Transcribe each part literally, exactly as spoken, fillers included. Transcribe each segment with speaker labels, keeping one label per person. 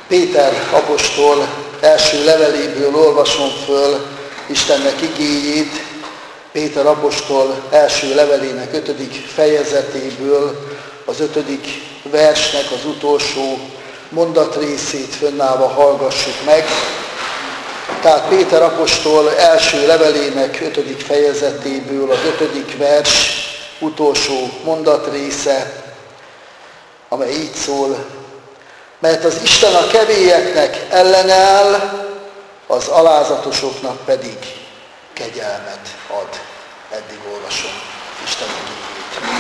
Speaker 1: Péter apostol első leveléből olvasom föl Istennek igéjét, Péter apostol első levelének ötödik fejezetéből, az ötödik versnek az utolsó mondatrészét fönnállva hallgassuk meg. Tehát Péter apostol első levelének ötödik fejezetéből az ötödik vers utolsó mondatrésze, amely így szól: mert az Isten a kevélyeknek ellenáll, az alázatosoknak pedig kegyelmet ad. Eddig olvasom Isten igéjét.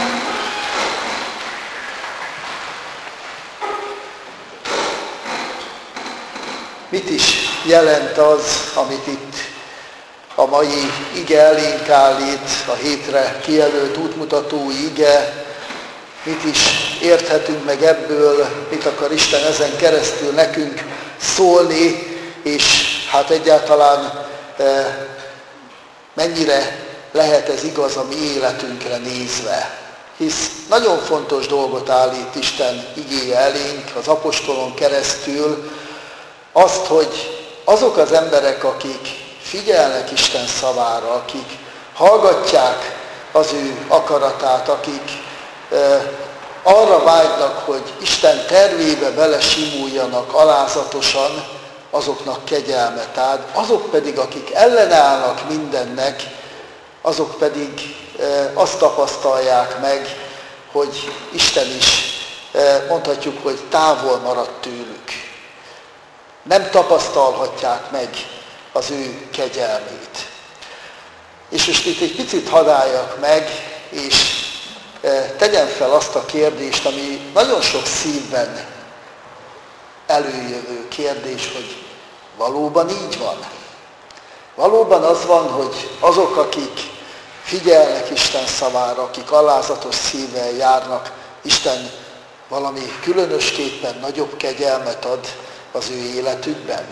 Speaker 1: Mit is jelent az, amit itt a mai ige elénk állít, a hétre kijelölt útmutató ige? Mit is érthetünk meg ebből, mit akar Isten ezen keresztül nekünk szólni, és hát egyáltalán e, mennyire lehet ez igaz a mi életünkre nézve. Hisz nagyon fontos dolgot állít Isten igéje elénk az apostolon keresztül, azt, hogy azok az emberek, akik figyelnek Isten szavára, akik hallgatják az ő akaratát, akik e, arra vágynak, hogy Isten tervébe belesimuljanak alázatosan, azoknak kegyelmet ad, azok pedig, akik ellenállnak mindennek, azok pedig e, azt tapasztalják meg, hogy Isten is, e, mondhatjuk, hogy távol maradt tőlük. Nem tapasztalhatják meg az ő kegyelmét. És most itt egy picit hadáljak meg, és tegyen fel azt a kérdést, ami nagyon sok szívben előjövő kérdés, hogy valóban így van? Valóban az van, hogy azok, akik figyelnek Isten szavára, akik alázatos szívvel járnak, Isten valami különösképpen nagyobb kegyelmet ad az ő életükben?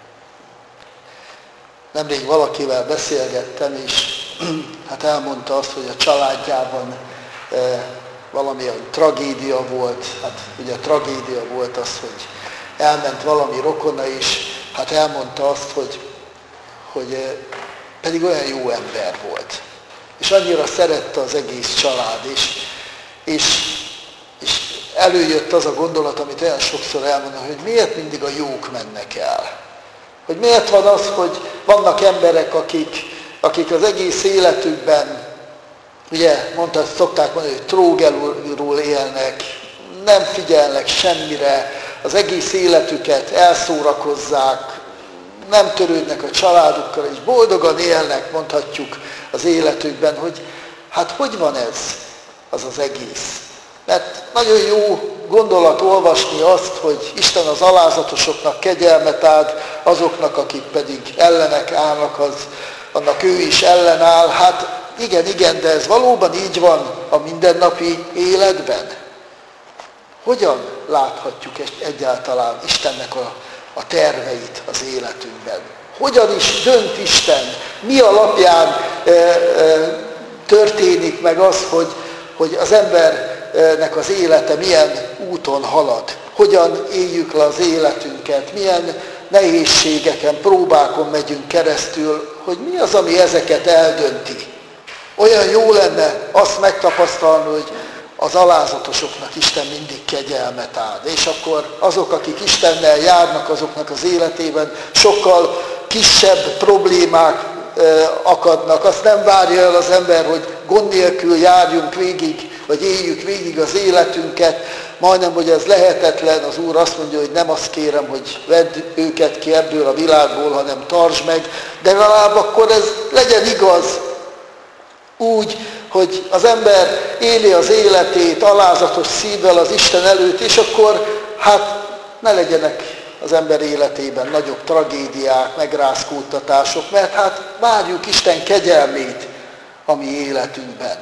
Speaker 1: Nemrég valakivel beszélgettem, és hát elmondta azt, hogy a családjában e, valamilyen tragédia volt. Hát ugye a tragédia volt az, hogy elment valami rokona, és hát elmondta azt, hogy, hogy e, pedig olyan jó ember volt. És annyira szerette az egész család, és, és, és előjött az a gondolat, amit olyan sokszor elmondom, hogy miért mindig a jók mennek el. Hogy miért van az, hogy vannak emberek, akik, akik az egész életükben, ugye mondta, szokták mondani, hogy trógerul élnek, nem figyelnek semmire, az egész életüket elszórakozzák, nem törődnek a családukkal, és boldogan élnek, mondhatjuk, az életükben, hogy hát hogy van ez, az az egész. Mert nagyon jó gondolat olvasni azt, hogy Isten az alázatosoknak kegyelmet ad, azoknak, akik pedig ellenek állnak, az, annak ő is ellenáll. Hát igen, igen, de ez valóban így van a mindennapi életben? Hogyan láthatjuk egyáltalán Istennek a, a terveit az életünkben? Hogyan is dönt Isten? Mi alapján e, e, történik meg az, hogy, hogy az embernek az élete milyen úton halad? Hogyan éljük le az életünket? Milyen nehézségeken, próbákon megyünk keresztül? Hogy mi az, ami ezeket eldönti? Olyan jó lenne azt megtapasztalni, hogy az alázatosoknak Isten mindig kegyelmet ad. És akkor azok, akik Istennel járnak, azoknak az életében sokkal kisebb problémák akadnak. Azt nem várja el az ember, hogy gond nélkül járjunk végig, vagy éljük végig az életünket. Majdnem, hogy ez lehetetlen. Az Úr azt mondja, hogy nem azt kérem, hogy vedd őket ki ebből a világból, hanem tartsd meg. De legalább akkor ez legyen igaz. Úgy, hogy az ember éli az életét alázatos szívvel az Isten előtt, és akkor hát ne legyenek az ember életében nagyobb tragédiák, megrázkódtatások, mert hát várjuk Isten kegyelmét a mi életünkben.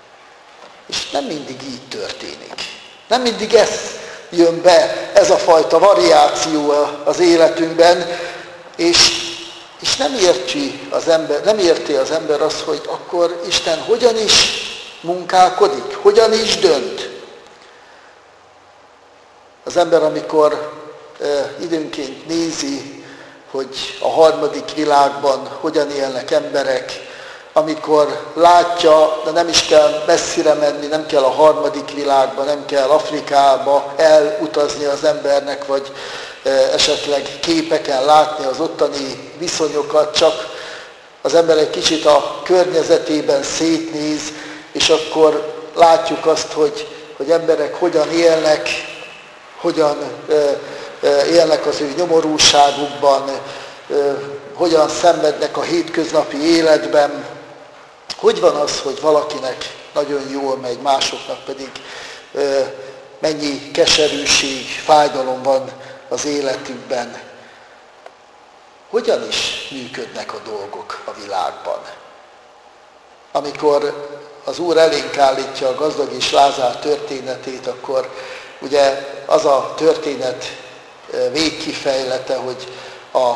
Speaker 1: És nem mindig így történik. Nem mindig ez jön be, ez a fajta variáció az életünkben, és És nem érti az ember, nem érti az ember azt, hogy akkor Isten hogyan is munkálkodik, hogyan is dönt. Az ember, amikor időnként nézi, hogy a harmadik világban hogyan élnek emberek, amikor látja, de nem is kell messzire menni, nem kell a harmadik világba, nem kell Afrikába elutazni az embernek, vagy esetleg képeken látni az ottani viszonyokat, csak az ember egy kicsit a környezetében szétnéz, és akkor látjuk azt, hogy, hogy emberek hogyan élnek, hogyan élnek az ő nyomorúságukban, hogyan szenvednek a hétköznapi életben. Hogy van az, hogy valakinek nagyon jól megy, másoknak pedig mennyi keserűség, fájdalom van az életükben. Hogyan is működnek a dolgok a világban? Amikor az Úr elénk állítja a gazdag és Lázár történetét, akkor ugye az a történet végkifejlete, hogy a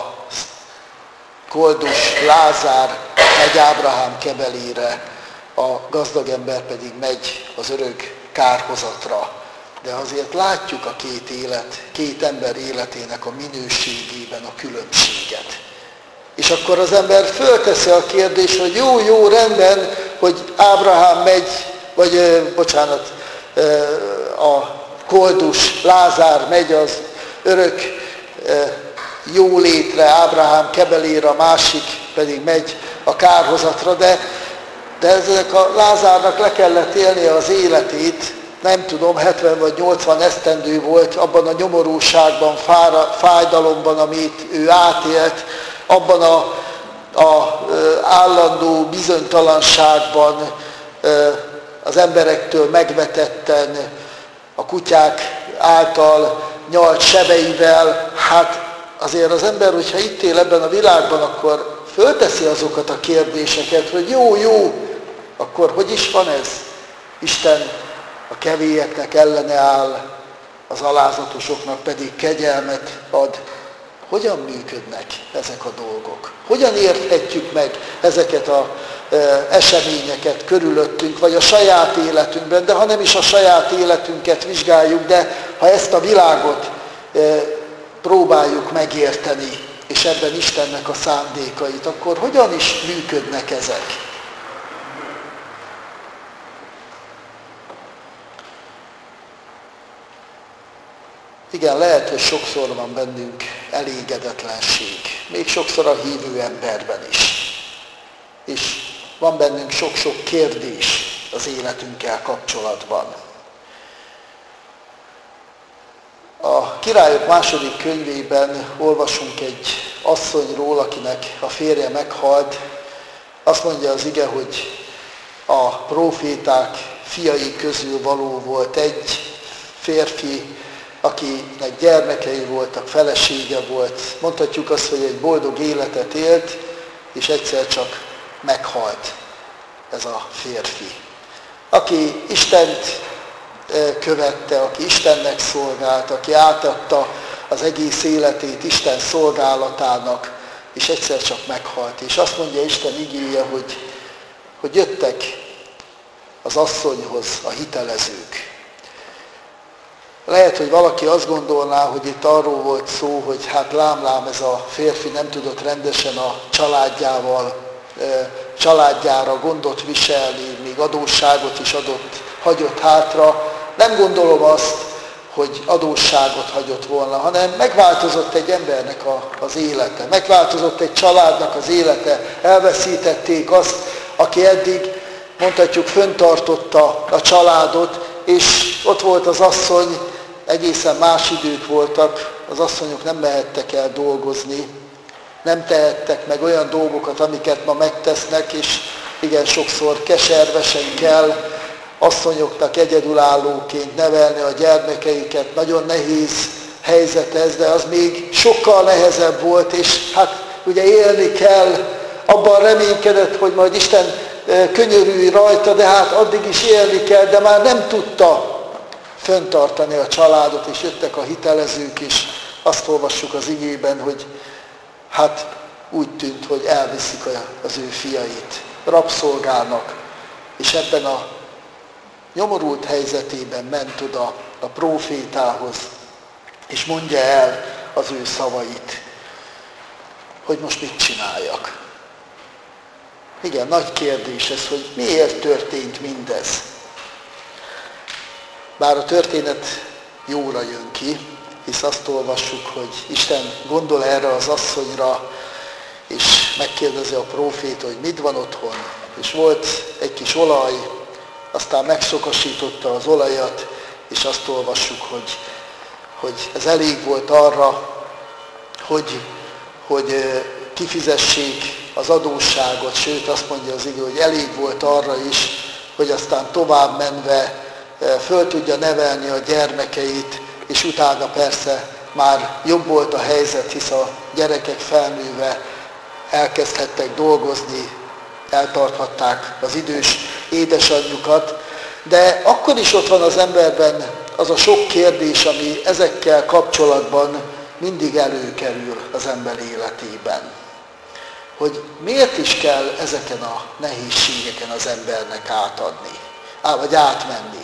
Speaker 1: koldus Lázár megy Ábrahám kebelére, a gazdag ember pedig megy az örök kárhozatra. De azért látjuk a két élet, két ember életének a minőségében a különbséget. És akkor az ember fölteszi a kérdést, hogy jó, jó, rendben, hogy Ábrahám megy, vagy, bocsánat, a koldus Lázár megy az örök jólétre, Ábrahám kebelére, a másik pedig megy a kárhozatra, de, de ezek a Lázárnak le kellett élnie az életét, nem tudom, hetven vagy nyolcvan esztendő volt abban a nyomorúságban, fára, fájdalomban, amit ő átélt, abban a, a állandó bizonytalanságban, az emberektől megvetetten, a kutyák által nyalt sebeivel. Hát azért az ember, hogyha itt él ebben a világban, akkor fölteszi azokat a kérdéseket, hogy jó, jó, akkor hogy is van ez? Isten a kevélyeknek ellene áll, az alázatosoknak pedig kegyelmet ad. Hogyan működnek ezek a dolgok? Hogyan érthetjük meg ezeket az eseményeket körülöttünk, vagy a saját életünkben, de ha nem is a saját életünket vizsgáljuk, de ha ezt a világot próbáljuk megérteni, és ebben Istennek a szándékait, akkor hogyan is működnek ezek? Igen, lehet, hogy sokszor van bennünk elégedetlenség, még sokszor a hívő emberben is. És van bennünk sok-sok kérdés az életünkkel kapcsolatban. A Királyok második könyvében olvasunk egy asszonyról, akinek a férje meghalt. Azt mondja az ige, hogy a próféták fiai közül való volt egy férfi, akinek gyermekei voltak, felesége volt. Mondhatjuk azt, hogy egy boldog életet élt, és egyszer csak meghalt ez a férfi. Aki Istent követte, aki Istennek szolgált, aki átadta az egész életét Isten szolgálatának, és egyszer csak meghalt. És azt mondja Isten igéje, hogy, hogy jöttek az asszonyhoz a hitelezők. Lehet, hogy valaki azt gondolná, hogy itt arról volt szó, hogy hát lám-lám ez a férfi nem tudott rendesen a családjával, családjára gondot viselni, még adósságot is adott, hagyott hátra. Nem gondolom azt, hogy adósságot hagyott volna, hanem megváltozott egy embernek a, az élete, megváltozott egy családnak az élete, elveszítették azt, aki eddig, mondhatjuk, föntartotta a családot, és ott volt az asszony, egészen más idők voltak, az asszonyok nem mehettek el dolgozni, nem tehettek meg olyan dolgokat, amiket ma megtesznek, és igen, sokszor keservesen kell asszonyoknak egyedülállóként nevelni a gyermekeiket. Nagyon nehéz helyzet ez, de az még sokkal nehezebb volt, és hát ugye élni kell, abban reménykedett, hogy majd Isten könyörülj rajta, de hát addig is élni kell, de már nem tudta fenntartani a családot, és jöttek a hitelezők, és azt olvassuk az igében, hogy hát úgy tűnt, hogy elviszik az ő fiait, rabszolgálnak, és ebben a nyomorult helyzetében ment oda a prófétához, és mondja el az ő szavait, hogy most mit csináljak. Igen, nagy kérdés ez, hogy miért történt mindez. Bár a történet jóra jön ki, hisz azt olvassuk, hogy Isten gondol erre az asszonyra, és megkérdezi a próféta, hogy mit van otthon. És volt egy kis olaj, aztán megszokasította az olajat, és azt olvassuk, hogy, hogy ez elég volt arra, hogy, hogy kifizessék az adósságot, sőt azt mondja az ige, hogy elég volt arra is, hogy aztán tovább menve föl tudja nevelni a gyermekeit, és utána persze már jobb volt a helyzet, hisz a gyerekek felnőve elkezdhettek dolgozni, eltarthatták az idős édesanyjukat, de akkor is ott van az emberben az a sok kérdés, ami ezekkel kapcsolatban mindig előkerül az ember életében. Hogy miért is kell ezeken a nehézségeken az embernek átadni, á, vagy átmenni.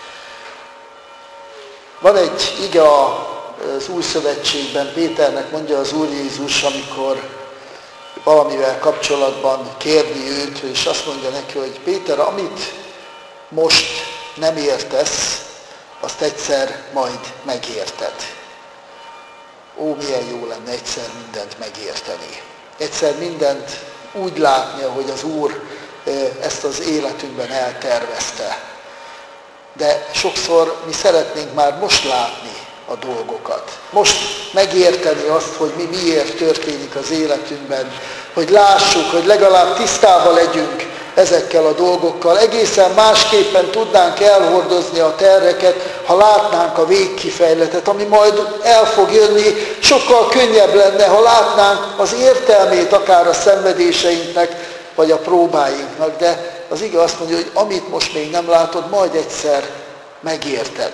Speaker 1: Van egy ige az Új Szövetségben, Péternek mondja az Úr Jézus, amikor valamivel kapcsolatban kérdi őt, és azt mondja neki, hogy Péter, amit most nem értesz, azt egyszer majd megérted. Ó, milyen jó lenne egyszer mindent megérteni. Egyszer mindent úgy látni, ahogy az Úr ezt az életünkben eltervezte. De sokszor mi szeretnénk már most látni a dolgokat. Most megérteni azt, hogy mi miért történik az életünkben, hogy lássuk, hogy legalább tisztában legyünk ezekkel a dolgokkal. Egészen másképpen tudnánk elhordozni a terheket, ha látnánk a végkifejletet, ami majd el fog jönni. Sokkal könnyebb lenne, ha látnánk az értelmét akár a szenvedéseinknek, vagy a próbáinknak. De az ige azt mondja, hogy amit most még nem látod, majd egyszer megérted.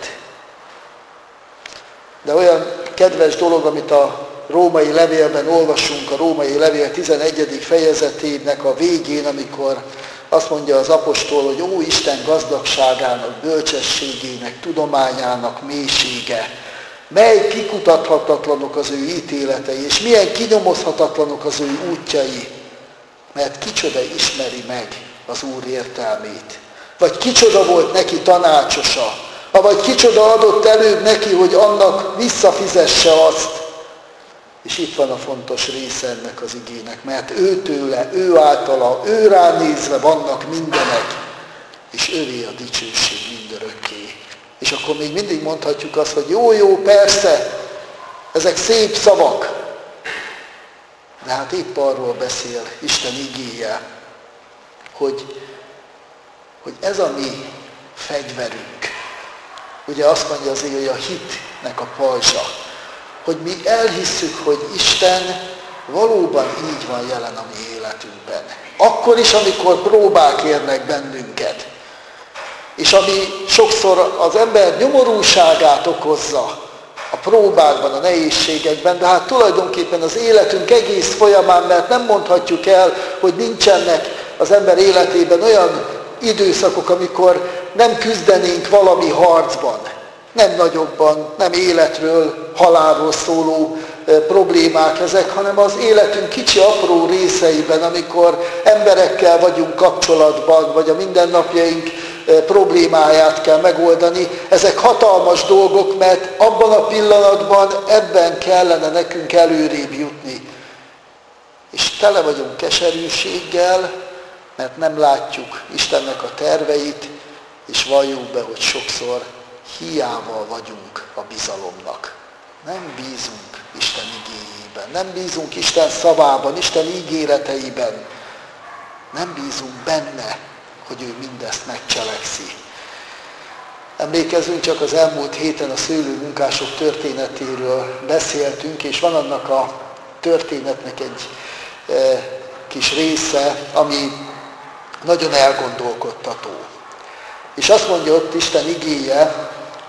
Speaker 1: De olyan kedves dolog, amit a római levélben olvasunk, a római levél tizenegyedik fejezetének a végén, amikor azt mondja az apostol, hogy ó, Isten gazdagságának, bölcsességének, tudományának mélysége, mely kikutathatatlanok az ő ítéletei, és milyen kinyomozhatatlanok az ő útjai, mert kicsoda ismeri meg az Úr értelmét, vagy kicsoda volt neki tanácsosa, vagy kicsoda adott előbb neki, hogy annak visszafizesse azt. És itt van a fontos része ennek az igének, mert őtőle, ő általa, ő ránézve vannak mindenek, és ővé a dicsőség mindörökké. És akkor még mindig mondhatjuk azt, hogy jó, jó, persze, ezek szép szavak, de hát épp arról beszél Isten igéje, hogy, hogy ez a mi fegyverünk. Ugye azt mondja az ige, hogy a hitnek a pajzsa, hogy mi elhisszük, hogy Isten valóban így van jelen a mi életünkben. Akkor is, amikor próbák érnek bennünket. És ami sokszor az ember nyomorúságát okozza a próbákban, a nehézségekben, de hát tulajdonképpen az életünk egész folyamán, mert nem mondhatjuk el, hogy nincsenek az ember életében olyan időszakok, amikor nem küzdenénk valami harcban. Nem nagyobban, nem életről, halálról szóló e, problémák ezek, hanem az életünk kicsi apró részeiben, amikor emberekkel vagyunk kapcsolatban, vagy a mindennapjaink e, problémáját kell megoldani. Ezek hatalmas dolgok, mert abban a pillanatban ebben kellene nekünk előrébb jutni. És tele vagyunk keserűséggel, mert nem látjuk Istennek a terveit, és valljuk be, hogy sokszor hiával vagyunk a bizalomnak. Nem bízunk Isten igéjében, nem bízunk Isten szavában, Isten ígéreteiben. Nem bízunk benne, hogy ő mindezt megcselekszi. Emlékezzünk, csak az elmúlt héten a szőlőmunkások történetéről beszéltünk, és van annak a történetnek egy e, kis része, ami nagyon elgondolkodtató. És azt mondja ott Isten igéje,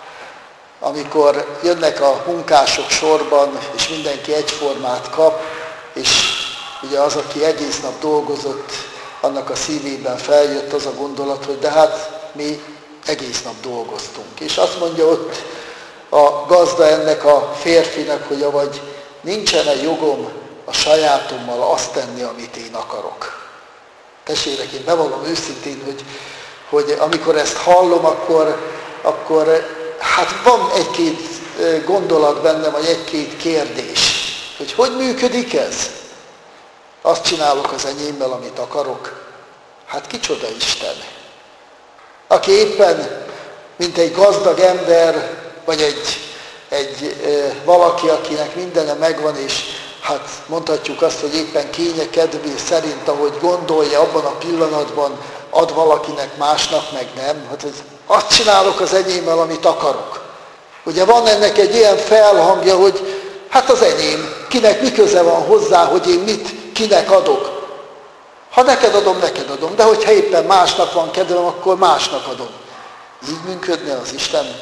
Speaker 1: amikor jönnek a munkások sorban, és mindenki egyformát kap, és ugye az, aki egész nap dolgozott, annak a szívében feljött az a gondolat, hogy de hát mi egész nap dolgoztunk. És azt mondja ott a gazda ennek a férfinak, hogy avagy nincsen-e jogom a sajátommal azt tenni, amit én akarok. Testvérek, én bevallom őszintén, hogy, hogy amikor ezt hallom, akkor, akkor hát van egy-két gondolat bennem, vagy egy-két kérdés, hogy hogy működik ez? Azt csinálok az enyémmel, amit akarok. Hát kicsoda Isten? Aki éppen, mint egy gazdag ember, vagy egy, egy e, valaki, akinek mindene megvan, és hát mondhatjuk azt, hogy éppen kénye kedvé szerint, ahogy gondolja, abban a pillanatban ad valakinek, másnak meg nem. Hát azt csinálok az enyémmel, amit akarok. Ugye van ennek egy ilyen felhangja, hogy hát az enyém, kinek mi köze van hozzá, hogy én mit, kinek adok. Ha neked adom, neked adom, de hogyha éppen másnak van kedvem, akkor másnak adom. Így működne az Isten?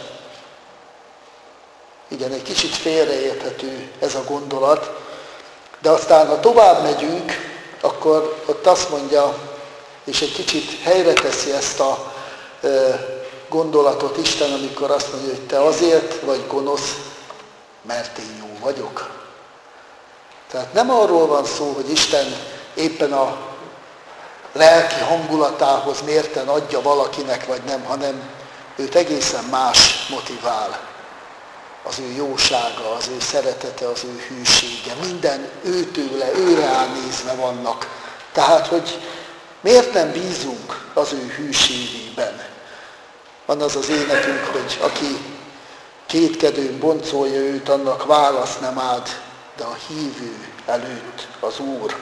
Speaker 1: Igen, egy kicsit félreérthető ez a gondolat, de aztán ha tovább megyünk, akkor ott azt mondja, és egy kicsit helyre teszi ezt a e, gondolatot Isten, amikor azt mondja, hogy te azért vagy gonosz, mert én jó vagyok. Tehát nem arról van szó, hogy Isten éppen a lelki hangulatához mérten adja valakinek, vagy nem, hanem őt egészen más motivál. Az ő jósága, az ő szeretete, az ő hűsége, minden őtőle, őre nézve vannak. Tehát, hogy miért nem bízunk az ő hűségében? Van az az énekünk, hogy aki kétkedőn boncolja őt, annak válasz nem ad, de a hívő előtt az Úr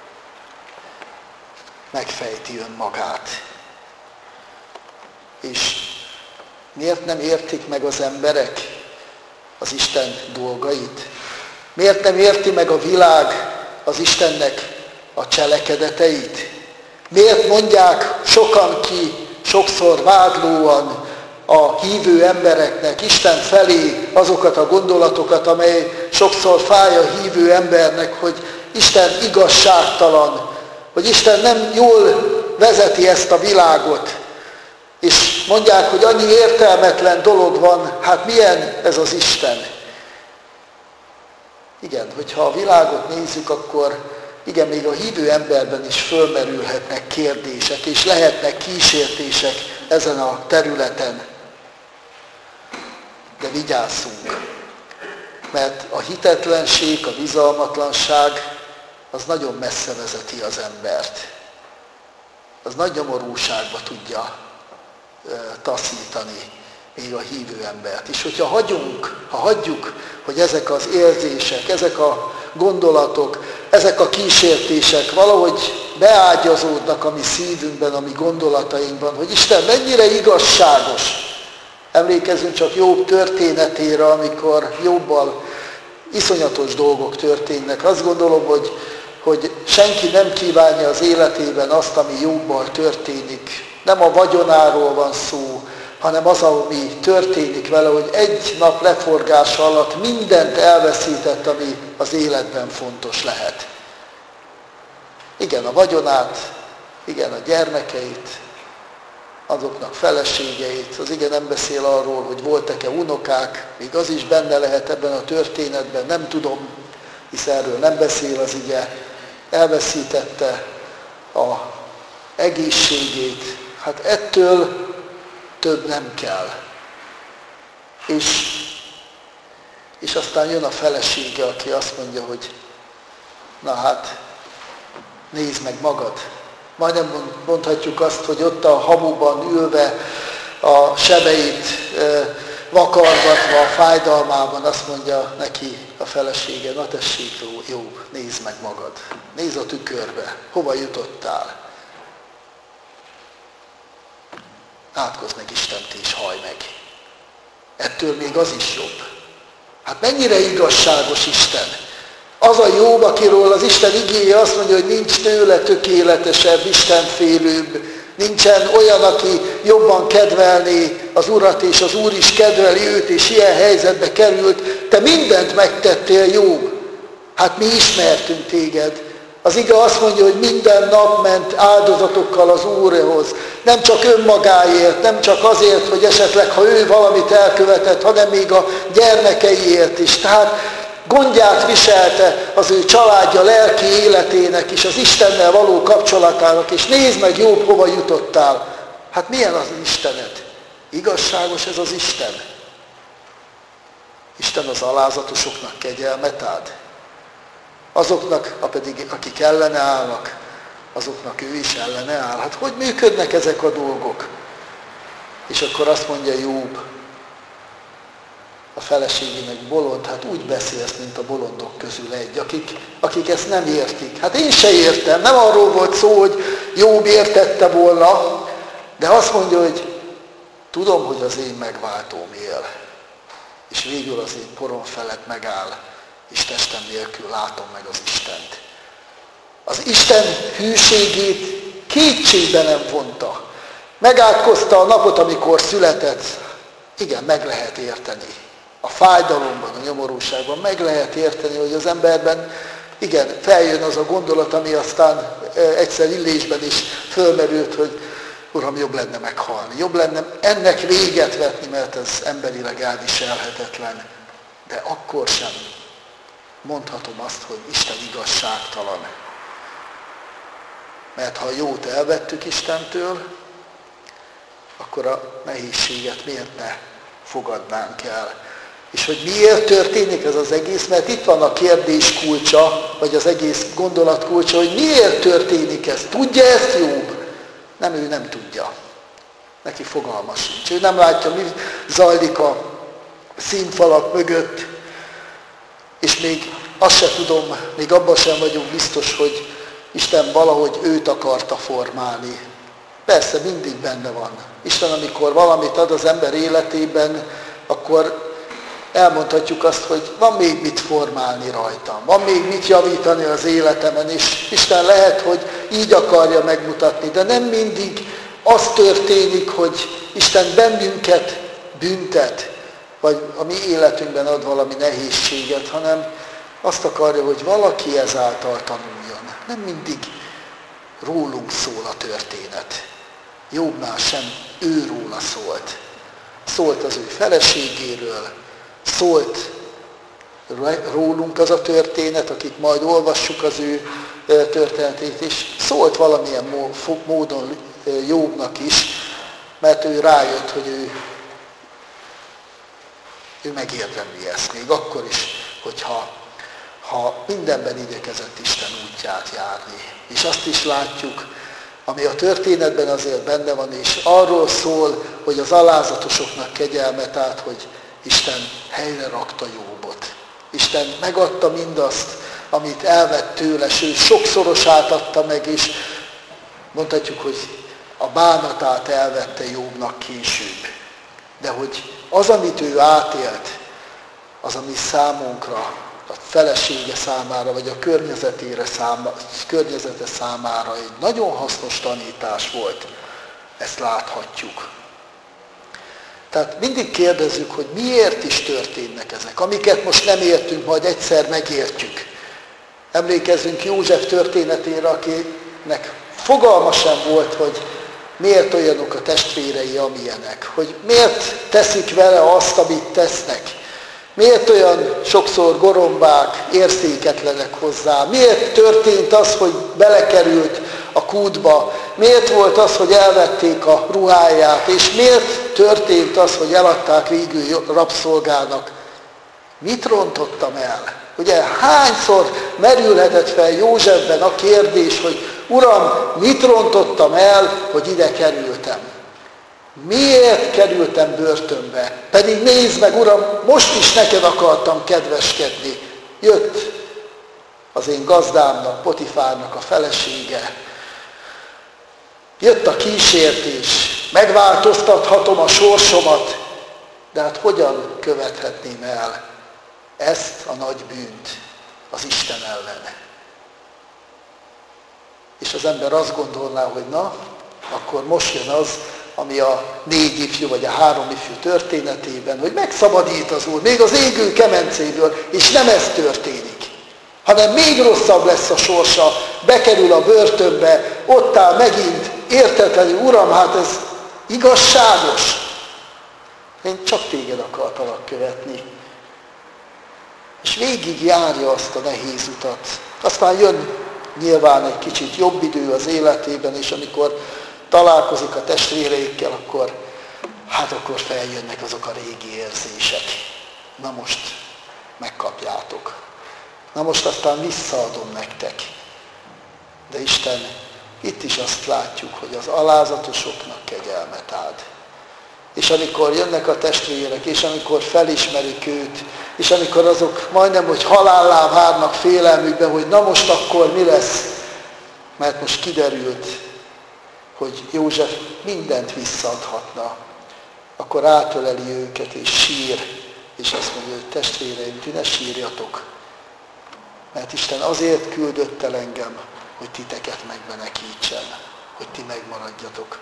Speaker 1: megfejti önmagát. És miért nem értik meg az emberek az Isten dolgait? Miért nem érti meg a világ az Istennek a cselekedeteit? Miért mondják sokan ki, sokszor vádlóan a hívő embereknek, Isten felé azokat a gondolatokat, amely sokszor fáj a hívő embernek, hogy Isten igazságtalan, hogy Isten nem jól vezeti ezt a világot, és mondják, hogy annyi értelmetlen dolog van, hát milyen ez az Isten? Igen, hogyha a világot nézzük, akkor igen, még a hívő emberben is fölmerülhetnek kérdések, és lehetnek kísértések ezen a területen. De vigyázzunk, mert a hitetlenség, a bizalmatlanság, az nagyon messze vezeti az embert. Az nagy nyomorúságba tudja e, taszítani még a hívő embert. És hogyha hagyunk, ha hagyjuk, hogy ezek az érzések, ezek a gondolatok, ezek a kísértések valahogy beágyazódnak a mi szívünkben, a mi gondolatainkban, hogy Isten mennyire igazságos. Emlékezzünk csak Jobb történetére, amikor Jobbal iszonyatos dolgok történnek. Azt gondolom, hogy, hogy senki nem kívánja az életében azt, ami Jobbal történik. Nem a vagyonáról van szó, hanem az, ami történik vele, hogy egy nap leforgása alatt mindent elveszített, ami az életben fontos lehet. Igen, a vagyonát, igen, a gyermekeit, azoknak feleségeit, az igen nem beszél arról, hogy voltak-e unokák, még az is benne lehet ebben a történetben, nem tudom, hisz erről nem beszél az ige, elveszítette a egészségét, hát ettől több nem kell. És, és aztán jön a felesége, aki azt mondja, hogy na hát, nézd meg magad. Majdnem mondhatjuk azt, hogy ott a hamuban ülve, a sebeit vakargatva, a fájdalmában azt mondja neki a felesége, na tessék, jó, nézd meg magad. Nézd a tükörbe, hova jutottál. Átkozz meg Istent és hallj meg. Ettől még az is jobb. Hát mennyire igazságos Isten. Az a Jobb, akiről az Isten igéje azt mondja, hogy nincs tőle tökéletesebb, istenfélőbb, nincsen olyan, aki jobban kedvelné az Urat, és az Úr is kedveli őt, és ilyen helyzetbe került. Te mindent megtettél, Jobb. Hát mi ismertünk téged, Az ige azt mondja, hogy minden nap ment áldozatokkal az Úrhoz. Nem csak önmagáért, nem csak azért, hogy esetleg, ha ő valamit elkövetett, hanem még a gyermekeiért is. Tehát gondját viselte az ő családja lelki életének és az Istennel való kapcsolatának, és nézd meg, Jobb, hova jutottál. Hát milyen az Istened? Igazságos ez az Isten? Isten az alázatosoknak kegyelmet ad. Azoknak, pedig, akik ellene állnak, azoknak ő is ellene áll. Hát hogy működnek ezek a dolgok? És akkor azt mondja Jobb a feleségének, bolond, hát úgy beszélsz, mint a bolondok közül egy, akik, akik ezt nem értik. Hát én se értem, nem arról volt szó, hogy Jobb értette volna, de azt mondja, hogy tudom, hogy az én megváltóm él, és végül az én porom felett megáll, és testem nélkül látom meg az Istent. Az Isten hűségét kétségbe nem vonta. Megátkozta a napot, amikor született. Igen, meg lehet érteni. A fájdalomban, a nyomorúságban meg lehet érteni, hogy az emberben, igen, feljön az a gondolat, ami aztán egyszer Illésben is fölmerült, hogy Uram, jobb lenne meghalni. Jobb lenne ennek véget vetni, mert ez emberileg elviselhetetlen. De akkor sem mondhatom azt, hogy Isten igazságtalan. Mert ha a jót elvettük Istentől, akkor a nehézséget miért ne fogadnánk el. És hogy miért történik ez az egész? Mert itt van a kérdés kulcsa, vagy az egész gondolat kulcsa, hogy miért történik ez? Tudja ezt Jobb? Nem, ő nem tudja. Neki fogalma sincs. Ő nem látja, mi zajlik a színfalak mögött, és még azt se tudom, még abban sem vagyok biztos, hogy Isten valahogy őt akarta formálni. Persze, mindig benne van. Isten, amikor valamit ad az ember életében, akkor elmondhatjuk azt, hogy van még mit formálni rajtam, van még mit javítani az életemen, és Isten lehet, hogy így akarja megmutatni, de nem mindig az történik, hogy Isten bennünket büntet, vagy a mi életünkben ad valami nehézséget, hanem azt akarja, hogy valaki ezáltal tanuljon. Nem mindig rólunk szól a történet. Jobbnál sem ő róla szólt. Szólt az ő feleségéről, szólt rólunk az a történet, akik majd olvassuk az ő történetét, és szólt valamilyen módon Jobbnak is, mert ő rájött, hogy ő, ő megérdemli ezt, még akkor is, hogyha ha mindenben igyekezett Isten útját járni. És azt is látjuk, ami a történetben azért benne van, és arról szól, hogy az alázatosoknak kegyelmet át, hogy Isten helyre rakta Jobbot. Isten megadta mindazt, amit elvett tőle, sőt sokszorosát adta meg, és mondhatjuk, hogy a bánatát elvette Jobbnak később. De hogy az, amit ő átélt, az, ami számunkra, a felesége számára, vagy a környezetére számára, környezete számára egy nagyon hasznos tanítás volt, ezt láthatjuk. Tehát mindig kérdezzük, hogy miért is történnek ezek, amiket most nem értünk, majd egyszer megértjük. Emlékezzünk József történetére, akinek fogalma sem volt, hogy miért olyanok a testvérei, amilyenek, hogy miért teszik vele azt, amit tesznek. Miért olyan sokszor gorombák, érzéketlenek hozzá? Miért történt az, hogy belekerült a kútba? Miért volt az, hogy elvették a ruháját? És miért történt az, hogy eladták végül rabszolgának? Mit rontottam el? Ugye hányszor merülhetett fel Józsefben a kérdés, hogy Uram, mit rontottam el, hogy ide kerültem? Miért kerültem börtönbe? Pedig nézd meg, Uram, most is neked akartam kedveskedni. Jött az én gazdámnak, Potifárnak a felesége. Jött a kísértés. Megváltoztathatom a sorsomat. De hát hogyan követhetném el ezt a nagy bűnt az Isten ellen? És az ember azt gondolná, hogy na, akkor most jön az, ami a négy ifjú, vagy a három ifjú történetében, hogy megszabadít az Úr, még az égő kemencéből, és nem ez történik, hanem még rosszabb lesz a sorsa, bekerül a börtönbe, ott áll megint, értetlenül, Uram, hát ez igazságos. Én csak téged akartalak követni. És végig járja azt a nehéz utat. Aztán jön nyilván egy kicsit jobb idő az életében, és amikor találkozik a testvéreikkel, akkor hát akkor feljönnek azok a régi érzések. Na most megkapjátok. Na most aztán visszaadom nektek. De Isten, itt is azt látjuk, hogy az alázatosoknak kegyelmet ad. És amikor jönnek a testvérek, és amikor felismerik őt, és amikor azok majdnem, hogy halállá várnak félelmükben, hogy na most akkor mi lesz, mert most kiderült, hogy József mindent visszaadhatna, akkor átöleli őket, és sír, és azt mondja, hogy testvéreim, ti ne sírjatok, mert Isten azért küldött el engem, hogy titeket megmenekítsen, hogy ti megmaradjatok.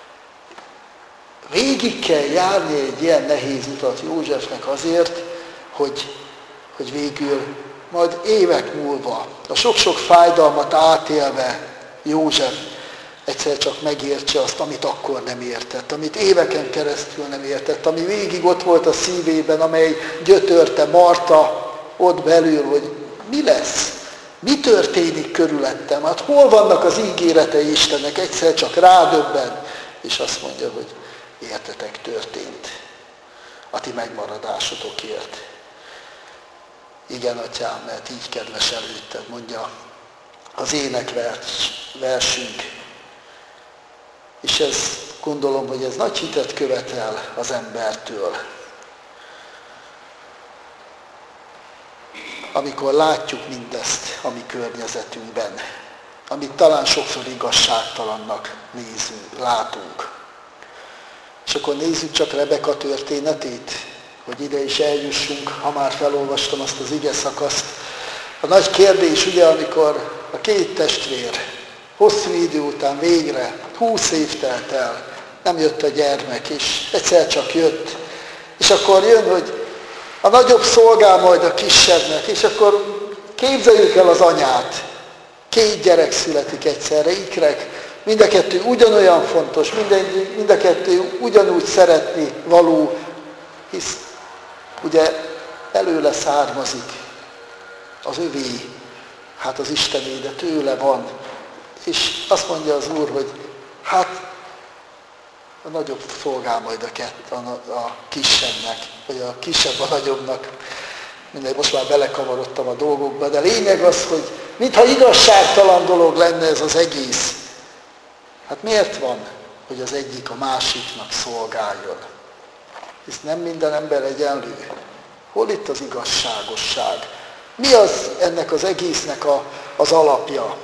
Speaker 1: Végig kell járni egy ilyen nehéz utat Józsefnek azért, hogy, hogy végül majd évek múlva, a sok-sok fájdalmat átélve József egyszer csak megértse azt, amit akkor nem értett, amit éveken keresztül nem értett, ami végig ott volt a szívében, amely gyötörte Marta ott belül, hogy mi lesz, mi történik körülöttem, hát hol vannak az ígéretei Istennek, egyszer csak rádöbben, és azt mondja, hogy értetek, történt a ti megmaradásotokért. Igen, Atyám, mert így kedves előtted, mondja az énekversünk. És ez, gondolom, hogy ez nagy hitet követel az embertől. Amikor látjuk mindezt a mi környezetünkben, amit talán sokszor igazságtalannak nézünk, látunk. És akkor nézzük csak Rebeka történetét, hogy ide is eljussunk, ha már felolvastam azt az ige szakaszt. A nagy kérdés ugye, amikor a két testvér hosszú idő után végre, húsz év telt el, nem jött a gyermek, és egyszer csak jött. És akkor jön, hogy a nagyobb szolgál majd a kisebbnek, és akkor képzeljük el az anyát. Két gyerek születik egyszerre, ikrek, mind a kettő ugyanolyan fontos, minden, mind a kettő ugyanúgy szeretni való, hisz ugye előle származik az övé, hát az Istené, de tőle van. És azt mondja az Úr, hogy hát a nagyobb szolgál majd a, kett, a, a kisebbnek, vagy a kisebb a nagyobbnak. Mindegy, most már belekavarodtam a dolgokba, de lényeg az, hogy mintha igazságtalan dolog lenne ez az egész. Hát miért van, hogy az egyik a másiknak szolgáljon? Hisz nem minden ember egyenlő. Hol itt az igazságosság? Mi az ennek az egésznek a, az alapja?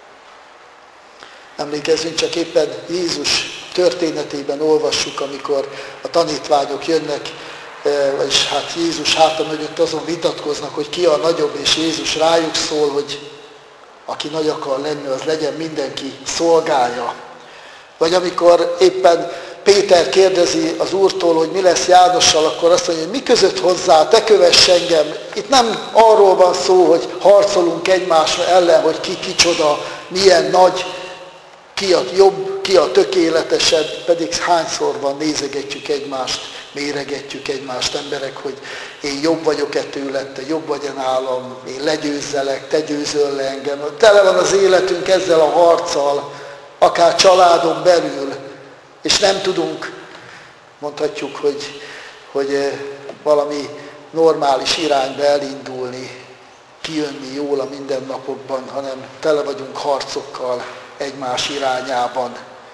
Speaker 1: Emlékezzünk csak éppen Jézus történetében olvassuk, amikor a tanítványok jönnek, vagyis hát Jézus háta mögött azon vitatkoznak, hogy ki a nagyobb, és Jézus rájuk szól, hogy aki nagy akar lenni, az legyen mindenki szolgája. Vagy amikor éppen Péter kérdezi az Úrtól, hogy mi lesz Jánossal, akkor azt mondja, hogy mi között hozzá, te kövess engem. Itt nem arról van szó, hogy harcolunk egymás ellen, hogy ki kicsoda, milyen nagy, ki a jobb, ki a tökéletesebb, pedig hányszor van, nézegetjük egymást, méregetjük egymást emberek, hogy én jobb vagyok-e tőled, te jobb vagy-e nálam, én legyőzzelek, te győzöl le engem. Tele van az életünk ezzel a harccal, akár családon belül, és nem tudunk, mondhatjuk, hogy, hogy valami normális irányba elindulni, kijönni jól a mindennapokban, hanem tele vagyunk harcokkal egymás irányában.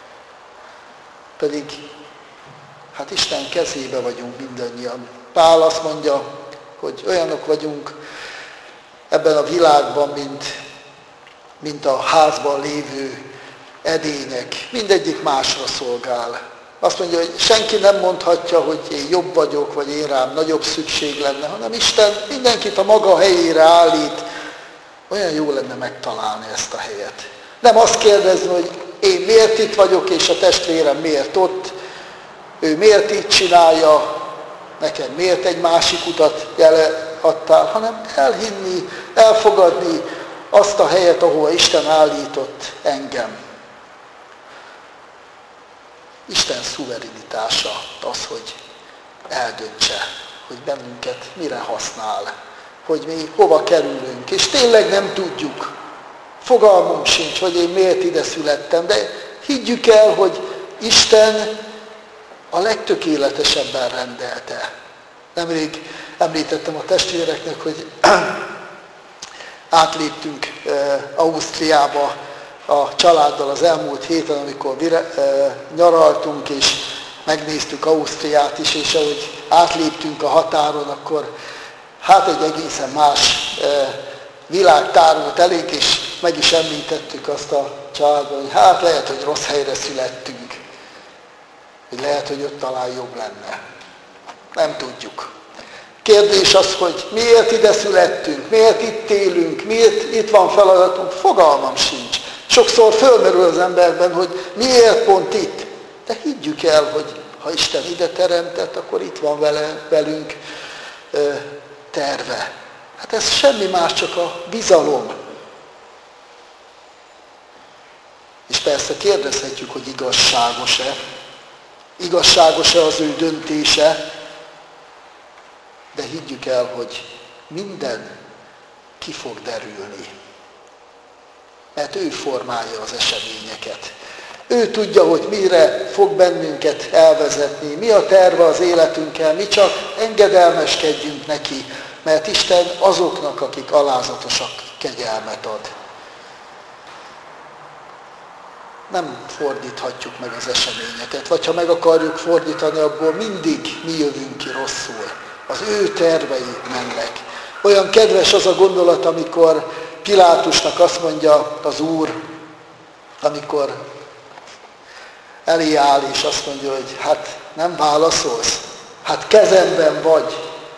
Speaker 1: Pedig hát Isten kezébe vagyunk mindannyian. Pál azt mondja, hogy olyanok vagyunk ebben a világban, mint, mint a házban lévő edények. Mindegyik másra szolgál. Azt mondja, hogy senki nem mondhatja, hogy én jobb vagyok, vagy én rám nagyobb szükség lenne, hanem Isten mindenkit a maga helyére állít. Olyan jó lenne megtalálni ezt a helyet. Nem azt kérdezni, hogy én miért itt vagyok, és a testvérem miért ott, ő miért így csinálja, nekem miért egy másik utat jele, adtál, hanem elhinni, elfogadni azt a helyet, ahova Isten állított engem. Isten szuverenitása az, hogy eldöntse, hogy bennünket mire használ, hogy mi hova kerülünk, és tényleg nem tudjuk. Fogalmunk sincs, hogy én miért ide születtem, de higgyük el, hogy Isten a legtökéletesebben rendelte. Nemrég említettem a testvéreknek, hogy átléptünk Ausztriába a családdal az elmúlt héten, amikor nyaraltunk, és megnéztük Ausztriát is, és ahogy átléptünk a határon, akkor hát egy egészen más világ tárult elénk, és meg is említettük azt a családban, hogy hát lehet, hogy rossz helyre születtünk, hogy lehet, hogy ott talán jobb lenne. Nem tudjuk. Kérdés az, hogy miért ide születtünk, miért itt élünk, miért itt van feladatunk, fogalmam sincs. Sokszor fölmerül az emberben, hogy miért pont itt. De higgyük el, hogy ha Isten ide teremtett, akkor itt van vele, velünk ö, terve. Hát ez semmi más, csak a bizalom. És persze kérdezhetjük, hogy igazságos-e. Igazságos-e az ő döntése, de higgyük el, hogy minden ki fog derülni. Mert ő formálja az eseményeket. Ő tudja, hogy mire fog bennünket elvezetni, mi a terve az életünkkel, mi csak engedelmeskedjünk neki, mert Isten azoknak, akik alázatosak, kegyelmet ad. Nem fordíthatjuk meg az eseményeket, vagy ha meg akarjuk fordítani, abból mindig mi jövünk ki rosszul. Az ő tervei mennek. Olyan kedves az a gondolat, amikor Pilátusnak azt mondja az Úr, amikor elé áll, és azt mondja, hogy hát nem válaszolsz, hát kezemben vagy.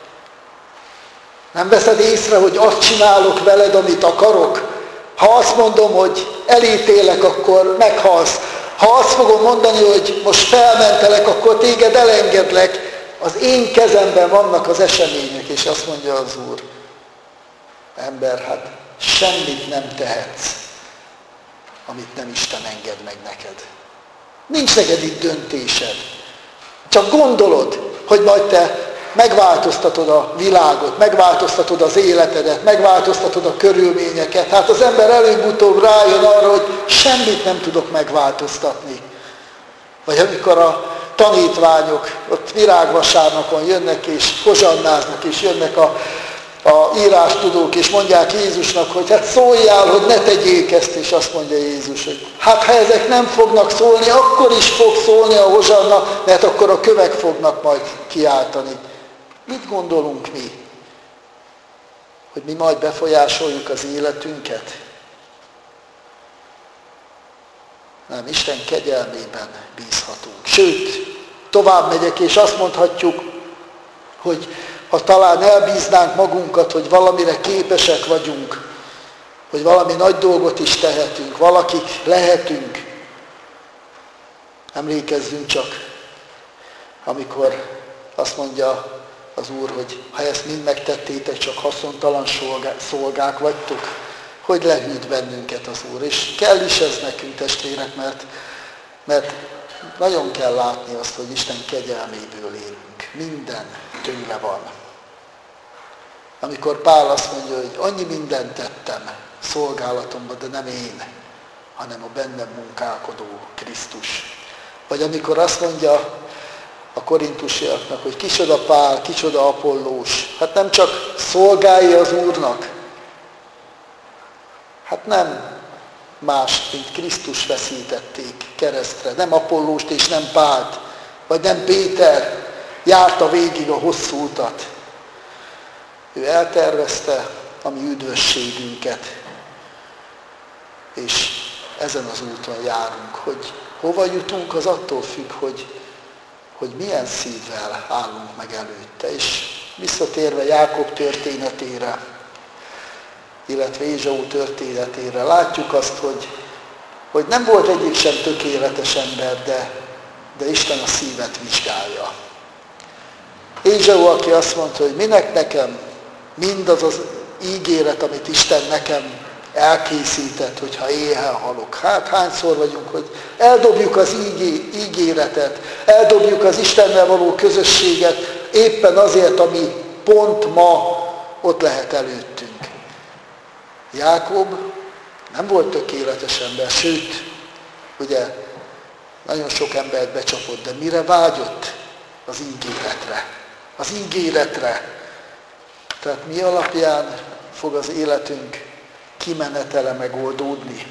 Speaker 1: Nem veszed észre, hogy azt csinálok veled, amit akarok? Ha azt mondom, hogy elítélek, akkor meghalsz. Ha azt fogom mondani, hogy most felmentelek, akkor téged elengedlek. Az én kezemben vannak az események, és azt mondja az Úr, ember, hát semmit nem tehetsz, amit nem Isten enged meg neked. Nincs neked itt döntésed. Csak gondolod, hogy majd te megváltoztatod a világot, megváltoztatod az életedet, megváltoztatod a körülményeket. Hát az ember előbb-utóbb rájön arra, hogy semmit nem tudok megváltoztatni. Vagy amikor a tanítványok ott virágvasárnapon jönnek és hozsannáznak, és jönnek a, a írástudók, és mondják Jézusnak, hogy hát szóljál, hogy ne tegyék ezt, és azt mondja Jézus, hogy hát ha ezek nem fognak szólni, akkor is fog szólni a hozsanna, mert akkor a kövek fognak majd kiáltani. Mit gondolunk mi? Hogy mi majd befolyásoljuk az életünket? Nem, Isten kegyelmében bízhatunk. Sőt, tovább megyek, és azt mondhatjuk, hogy ha talán elbíznánk magunkat, hogy valamire képesek vagyunk, hogy valami nagy dolgot is tehetünk, valakik lehetünk, emlékezzünk csak, amikor azt mondja az Úr, hogy ha ezt mind megtettétek, csak haszontalan szolgák vagytok, hogy lehűt bennünket az Úr. És kell is ez nekünk, testvérek, mert, mert nagyon kell látni azt, hogy Isten kegyelméből élünk. Minden tőle van. Amikor Pál azt mondja, hogy annyi mindent tettem szolgálatomban, de nem én, hanem a bennem munkálkodó Krisztus. Vagy amikor azt mondja a korintusiaknak, hogy kicsoda Pál, kicsoda Apollós, hát nem csak szolgálj az Úrnak, hát nem más, mint Krisztus veszítették keresztre, nem Apollóst és nem Pált, vagy nem Péter járta végig a hosszú utat. Ő eltervezte a mi üdvösségünket, és ezen az úton járunk. Hogy hova jutunk, az attól függ, hogy, hogy milyen szívvel állunk meg előtte. És visszatérve Jákob történetére, illetve Ézsau történetére, látjuk azt, hogy, hogy nem volt egyik sem tökéletes ember, de, de Isten a szívet vizsgálja. Ézsau, aki azt mondta, hogy minek nekem mindaz az ígéret, amit Isten nekem elkészített, hogyha éhen halok. Hát hányszor vagyunk, hogy eldobjuk az ígé, ígéretet, eldobjuk az Istennel való közösséget, éppen azért, ami pont ma ott lehet előttünk. Jákob nem volt tökéletes ember, sőt, ugye nagyon sok embert becsapott, de mire vágyott? Az ígéretre. Az ígéretre. Tehát mi alapján fog az életünk kimenetele megoldódni?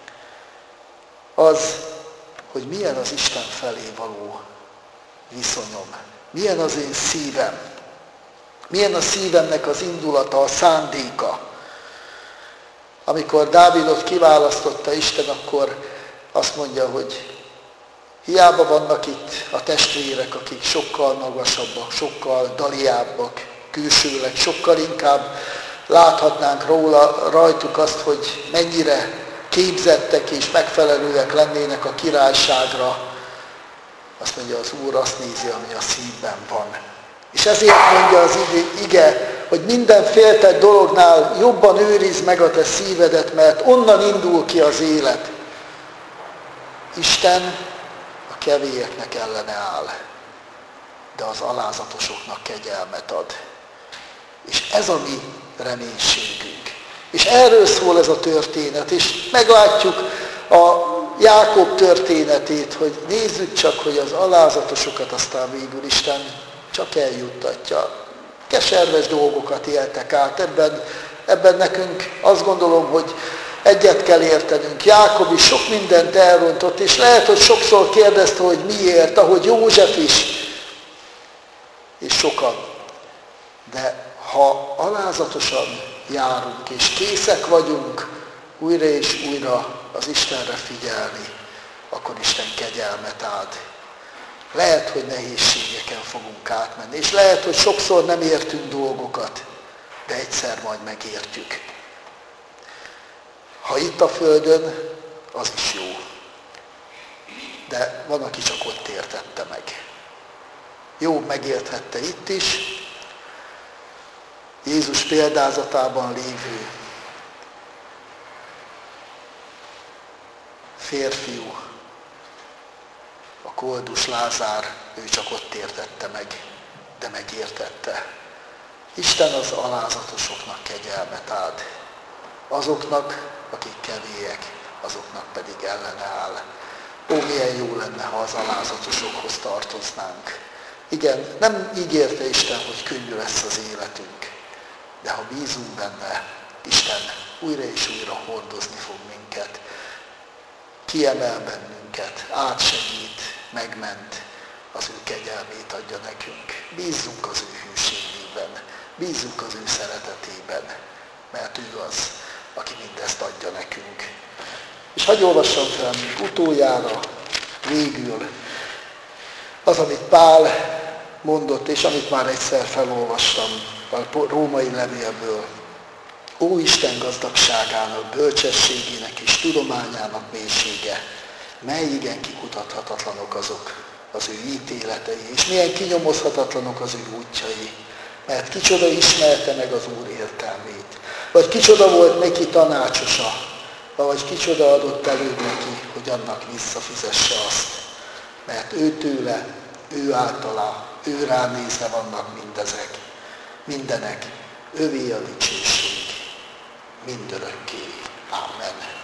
Speaker 1: Az, hogy milyen az Isten felé való viszonyom. Milyen az én szívem. Milyen a szívemnek az indulata, a szándéka. Amikor Dávidot kiválasztotta Isten, akkor azt mondja, hogy hiába vannak itt a testvérek, akik sokkal magasabbak, sokkal daliábbak, külsőleg, sokkal inkább láthatnánk róla, rajtuk azt, hogy mennyire képzettek és megfelelőek lennének a királyságra. Azt mondja, az Úr azt nézi, ami a szívben van. És ezért mondja az ige, hogy minden féltett dolognál jobban őrizd meg a te szívedet, mert onnan indul ki az élet. Isten a kevélyeknek ellene áll, de az alázatosoknak kegyelmet ad. És ez a mi reménységünk. És erről szól ez a történet, és meglátjuk a Jákob történetét, hogy nézzük csak, hogy az alázatosokat aztán végül Isten csak eljuttatja. Keserves dolgokat éltek át, ebben, ebben nekünk azt gondolom, hogy egyet kell értenünk. Jákob is sok mindent elrontott, és lehet, hogy sokszor kérdezte, hogy miért, ahogy József is, és sokan. De ha alázatosan járunk, és készek vagyunk újra és újra az Istenre figyelni, akkor Isten kegyelmet ad. Lehet, hogy nehézségeken fogunk átmenni, és lehet, hogy sokszor nem értünk dolgokat, de egyszer majd megértjük. Ha itt a Földön, az is jó. De van, aki csak ott értette meg. Jó, megérthette itt is. Jézus példázatában lévő férfiú, a koldus Lázár, ő csak ott értette meg, de megértette. Isten az alázatosoknak kegyelmet ad. Azoknak, akik kevélyek, azoknak pedig ellene áll. Ó, milyen jó lenne, ha az alázatosokhoz tartoznánk. Igen, nem ígérte Isten, hogy könnyű lesz az életünk, de ha bízunk benne, Isten újra és újra hordozni fog minket, kiemel bennünket, átsegít, megment, az ő kegyelmét adja nekünk. Bízzunk az ő hűségében, bízzunk az ő szeretetében, mert ő az, aki mindezt adja nekünk. És hadd olvassam fel utoljára, végül, az, amit Pál mondott, és amit már egyszer felolvastam a római levélből. Ó Isten gazdagságának, bölcsességének és tudományának mélysége, mely igen kikutathatatlanok azok az ő ítéletei, és milyen kinyomozhatatlanok az ő útjai. Mert kicsoda ismerte meg az Úr értelmét, vagy kicsoda volt neki tanácsosa, vagy kicsoda adott előbb neki, hogy annak visszafizesse azt. Mert ő tőle, ő általa, ő ránézve vannak mindezek, mindenek, övé a dicsőség, mindörökké. Amen.